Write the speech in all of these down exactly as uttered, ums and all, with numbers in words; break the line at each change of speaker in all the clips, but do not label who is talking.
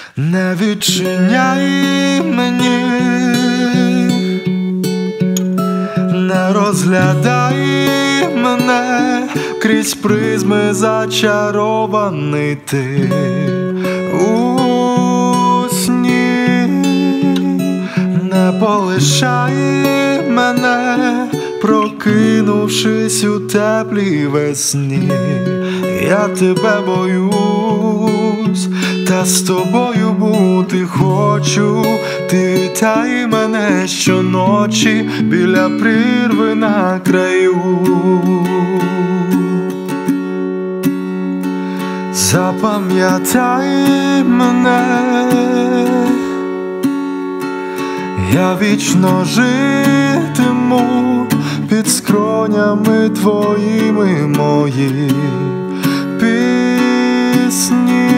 Не відчиняй мені, не розглядай мене крізь призми зачарований ти у сні, не полишай мене, прокинувшись у теплій весні. Я тебе боюсь, та з тобою бути хочу. Ти вітай мене щоночі біля прірви на краю. Запам'ятай мене, я вічно житиму під скронями твоїми мої пісні.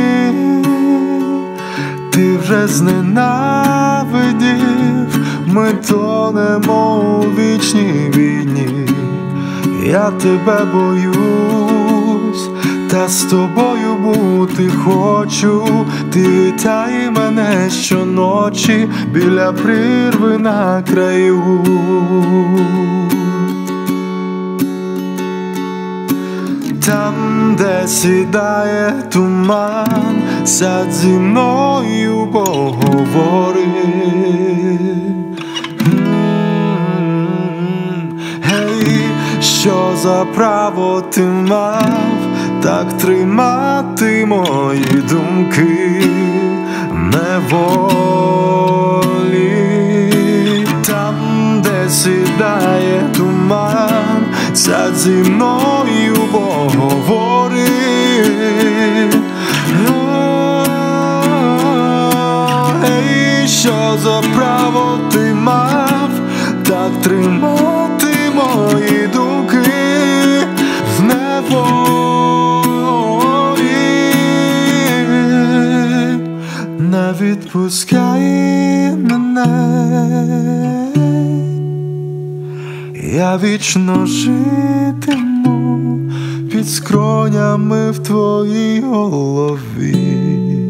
Ти вже зненавидів, ми тонемо у вічній війні. Я тебе боюсь, та з тобою бути хочу. Ти вітай мене щоночі біля прірви на краю. Там, де сідає туман, сядь зі мною поговори. Гей, що за право ти мав так тримати мої думки неволі? Там, де сідає туман, сядь зі мною поговори. Ей, що за право ти мав так тримати мої думки в неволі? Не відпускай мене, я вічно житиму під скронями в твоїй голові.